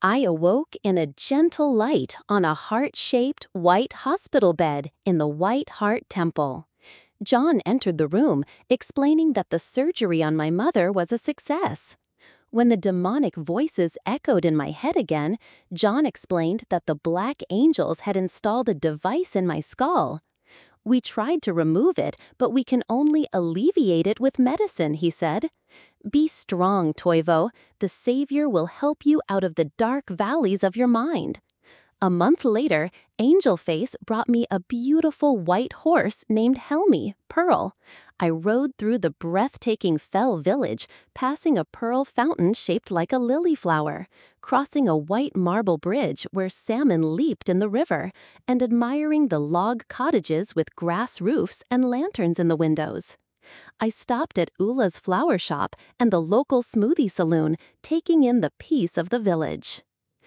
I awoke in a gentle light on a heart-shaped white hospital bed in the White Hart Temple. John entered the room, explaining that the surgery on my mother was a success. When the demonic voices echoed in my head again, John explained that the black angels had installed a device in my skull. "We tried to remove it, but we can only alleviate it with medicine," he said. "Be strong, Toivo. The Savior will help you out of the dark valleys of your mind." A month later, Angel Face brought me a beautiful white horse named Helmi, Pearl. I rode through the breathtaking Fell Village, passing a pearl fountain shaped like a lily flower, crossing a white marble bridge where salmon leaped in the river, and admiring the log cottages with grass roofs and lanterns in the windows. I stopped at Ula's flower shop and the local smoothie saloon, taking in the peace of the village.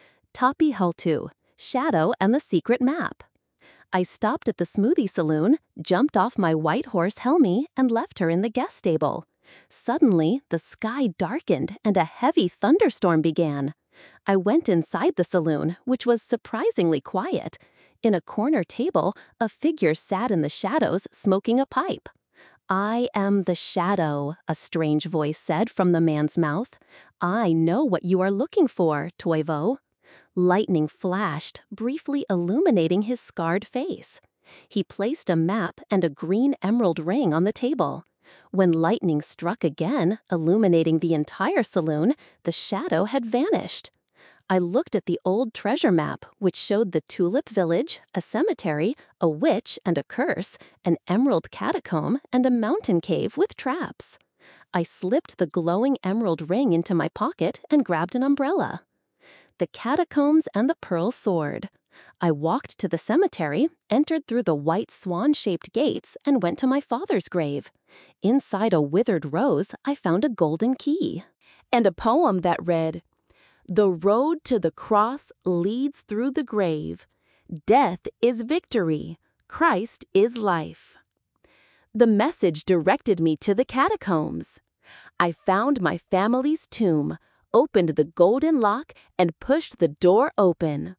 Tapi Haltu, Shadow and the Secret Map. I stopped at the smoothie saloon, jumped off my white horse Helmi, and left her in the guest stable. Suddenly, the sky darkened and a heavy thunderstorm began. I went inside the saloon, which was surprisingly quiet. In a corner table, a figure sat in the shadows smoking a pipe. "I am the shadow," a strange voice said from the man's mouth. "I know what you are looking for, Toivo." Lightning flashed, briefly illuminating his scarred face. He placed a map and a green emerald ring on the table. When lightning struck again, illuminating the entire saloon, the shadow had vanished. I looked at the old treasure map, which showed the Tulip Village, a cemetery, a witch and a curse, an emerald catacomb, and a mountain cave with traps. I slipped the glowing emerald ring into my pocket and grabbed an umbrella. The catacombs and the pearl sword. I walked to the cemetery, entered through the white swan-shaped gates, and went to my father's grave. Inside a withered rose, I found a golden key. And a poem that read, "The road to the cross leads through the grave. Death is victory. Christ is life." The message directed me to the catacombs. I found my family's tomb, opened the golden lock, and pushed the door open.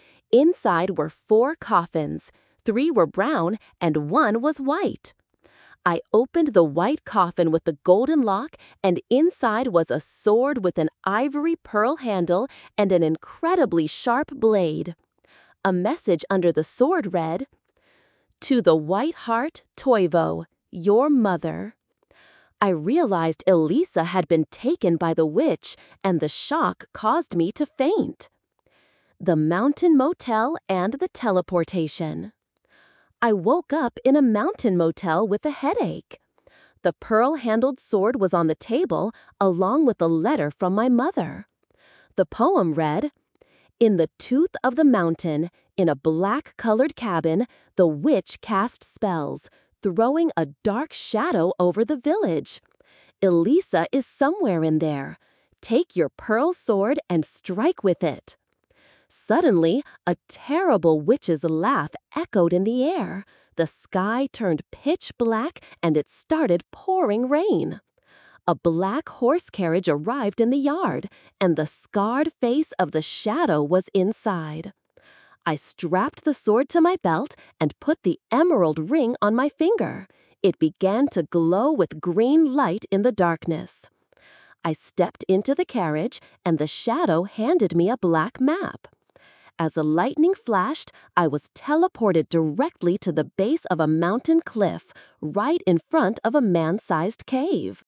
Inside were 4 coffins. 3 were brown and 1 was white. I opened the white coffin with the golden lock, and inside was a sword with an ivory pearl handle and an incredibly sharp blade. A message under the sword read, "To the White Hart, Toivo, your mother." I realized Elisa had been taken by the witch, and the shock caused me to faint. The Mountain Motel and the Teleportation. I woke up in a mountain motel with a headache. The pearl-handled sword was on the table, along with a letter from my mother. The poem read, "In the tooth of the mountain, in a black-colored cabin, the witch cast spells, throwing a dark shadow over the village. Elisa is somewhere in there. Take your pearl sword and strike with it." Suddenly, a terrible witch's laugh echoed in the air. The sky turned pitch black and it started pouring rain. A black horse carriage arrived in the yard, and the scarred face of the shadow was inside. I strapped the sword to my belt and put the emerald ring on my finger. It began to glow with green light in the darkness. I stepped into the carriage, and the shadow handed me a black map. As the lightning flashed, I was teleported directly to the base of a mountain cliff, right in front of a man-sized cave.